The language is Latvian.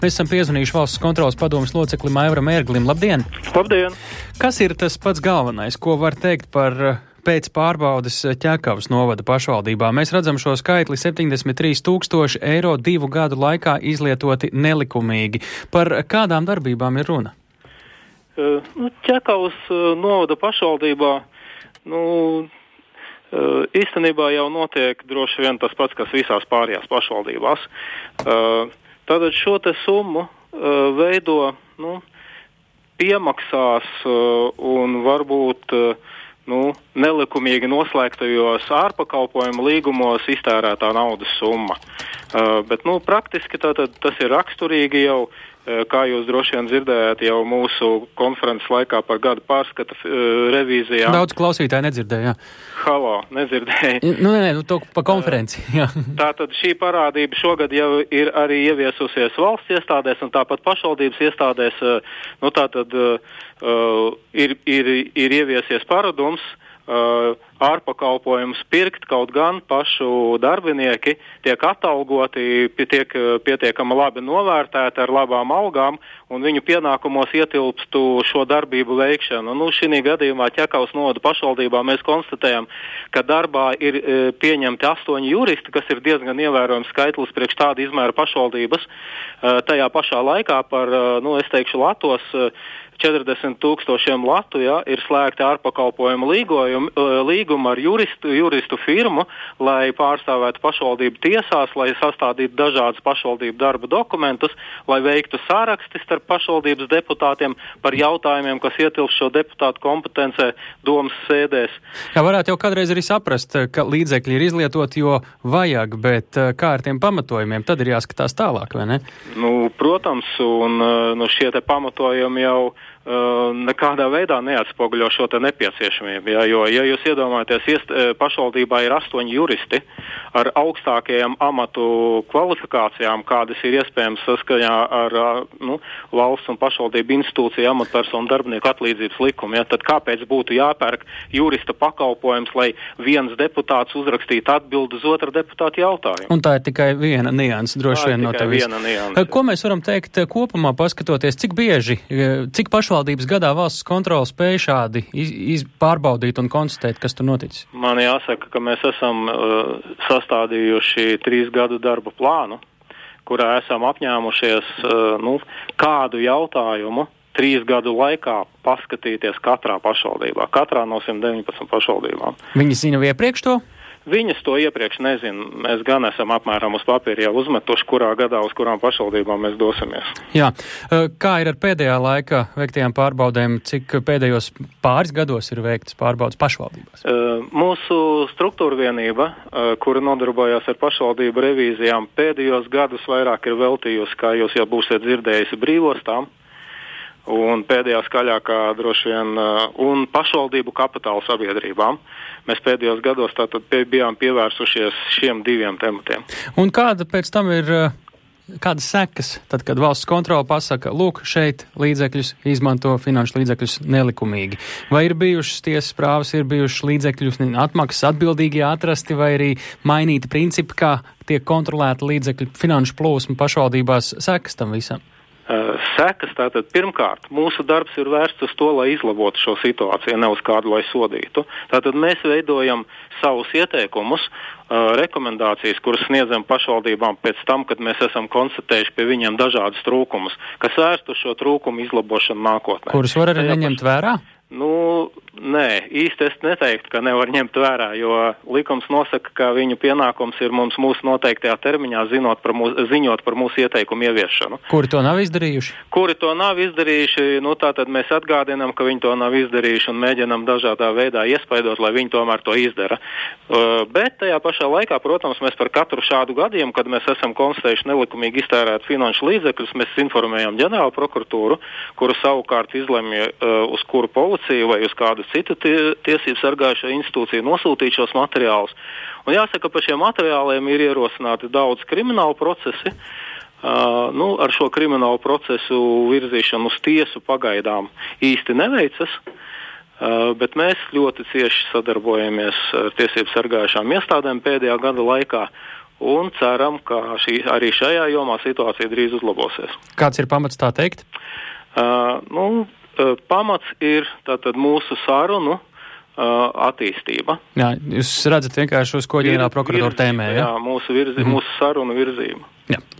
Mēs esam piezvanījuši Valsts kontroles padomes loceklim Aivaram Ērglim. Labdien! Labdien! Kas ir tas pats galvenais, ko var teikt par pēc pārbaudes Ķekavas novada pašvaldībā? Mēs redzam šo skaitli 73 000 eiro 2 gadu laikā izlietoti nelikumīgi. Par kādām darbībām ir runa? Ķekavas novada pašvaldībā, īstenībā jau notiek droši vien tas pats, kas visās pārējās pašvaldībās. Tātad šo te summu veido piemaksās un varbūt nelikumīgi noslēgtajos ārpakalpojumu līgumos iztērētā naudas summa. Bet praktiski tātad tas ir raksturīgi jau, kā jūs droši vien dzirdējāt jau mūsu konferences laikā par gada pārskata revīzijām. Daudz klausītāji nedzirdēja. Halo, nedzirdēja. To pa konferenci. Jā. Tātad šī parādība šogad jau ir arī ieviesusies valsts iestādēs un tāpat pašvaldības iestādēs. Ir ieviesies paradums ārpakalpojumus pirkt, kaut gan pašu darbinieki tiek atalgoti, tiek pietiekami labi novērtēti ar labām algām un viņu pienākumos ietilpstu šo darbību veikšanu. Šī gadījumā Ķekavas novada pašvaldībā mēs konstatējam, ka darbā ir pieņemti 8 juristi, kas ir diezgan ievērojams skaitlis priekš tāda izmēra pašvaldības. Tajā pašā laikā par, latos 40 000 latu, ir slēgti ārpakalpojumu līguma ar juristu firmu, lai pārstāvētu pašvaldību tiesās, lai sastādītu dažādas pašvaldību darba dokumentus, lai veiktu sāraksti starp pašvaldības deputātiem par jautājumiem, kas ietilpst šo deputātu kompetencē domas sēdēs. Jā, varētu jau kādreiz arī saprast, ka līdzekļi ir izlietoti, jo vajag, bet kā ar tiem pamatojumiem, tad ir jāskatās tālāk, vai ne? Protams, un šie te pamatojumi jau nekādā veidā neatspoguļo šo te nepieciešamību, jo, ja jūs iedomājaties, pašvaldībā ir 8 juristi ar augstākajām amatu kvalifikācijām, kādas ir iespējams saskaņā ar valsts un pašvaldību institūciju amatpersonu darbinieku atlīdzības likumu, tad kāpēc būtu jāpērk jurista pakalpojums, lai viens deputāts uzrakstītu atbildi uz otra deputāta jautājumu? Un tā ir tikai viena nianse, droši vien no tevis. Ko mēs varam teikt kopumā, paskatoties, cik pašvaldības gadā valsts kontrole spēj šādi pārbaudīt un konstatēt, kas tur noticis? Man jāsaka, ka mēs esam sastādījuši 3 gadu darba plānu, kurā esam apņēmušies kādu jautājumu 3 gadu laikā paskatīties katrā pašvaldībā, katrā no 119 pašvaldībām. Viņi zina iepriekš to? Viņas to iepriekš nezina. Mēs gan esam apmēram uz papīra jau uzmetuši, kurā gadā uz kurām pašvaldībām mēs dosimies. Jā. Kā ir ar pēdējā laika veiktajām pārbaudēm? Cik pēdējos pāris gados ir veiktas pārbaudas pašvaldībās? Mūsu struktūra vienība, kura nodarbojās ar pašvaldību revīzijām, pēdējos gadus vairāk ir veltījusi, kā jūs jau būsiet dzirdējusi, brīvostām. Un pēdējā skaļākā droši vien un pašvaldību kapitāla sabiedrībām. Mēs pēdējos gados tātad bijām pievērsušies šiem 2 tematiem. Un kāda pēc tam ir, kādas sekas, tad, kad valsts kontrole pasaka, lūk, šeit līdzekļus izmanto finanšu līdzekļus nelikumīgi? Vai ir bijušas tiesas prāvas, ir bijušas līdzekļus atmaksas atbildīgi atrasti, vai arī mainīti principi, kā tiek kontrolēta līdzekļu finanšu plūsma pašvaldībās? Sekas tam visam? Sekas, tātad pirmkārt, mūsu darbs ir vērsts uz to, lai izlabotu šo situāciju, ne uz kādu, lai sodītu. Tātad mēs veidojam savus ieteikumus, rekomendācijas, kuras sniedzam pašvaldībām pēc tam, kad mēs esam konstatējuši pie viņiem dažādus trūkumus, kas vērst uz šo trūkumu izlabošanu nākotnē. Kurus var arī neņemt vērā? Nē, īsti es neteiktu, ka nevar ņemt vērā, jo likums nosaka, ka viņu pienākums ir mums mūsu noteiktajā termiņā ziņot par mūsu ieteikumu ieviešanu. Kuri to nav izdarījuši? Kuri to nav izdarījuši, tātad mēs atgādinām, ka viņi to nav izdarījuši un mēģinām dažādā veidā iespaidot, lai viņi tomēr to izdara. Bet tajā pašā laikā, protams, mēs par katru šādu gadījumu, kad mēs esam konstatējuši nelikumīgi iztērēt finanšu līdzekļus, mēs informējam ģenerālu prokuratūru, kuru savukārt izlemj uz kuru policiju vai uz kādu citu tiesību sargājušo institūciju nosūtīt šos materiālus. Un jāsaka, par šiem materiāliem ir ierosināti daudz kriminālu procesi. Ar šo kriminālu procesu virzīšanu uz tiesu pagaidām īsti neveicas, bet mēs ļoti cieši sadarbojamies ar tiesību sargājušām iestādēm pēdējā gada laikā. un ceram, ka arī šajā jomā situācija drīz uzlabosies. Kāds ir pamats tā teikt? Pamats ir tātad mūsu sarunu attīstība. Jā, jūs redzat vienkārši uz ko ģenerāla prokuratūra tēmē, ja? Jā, mūsu sarunu virzība. Jā.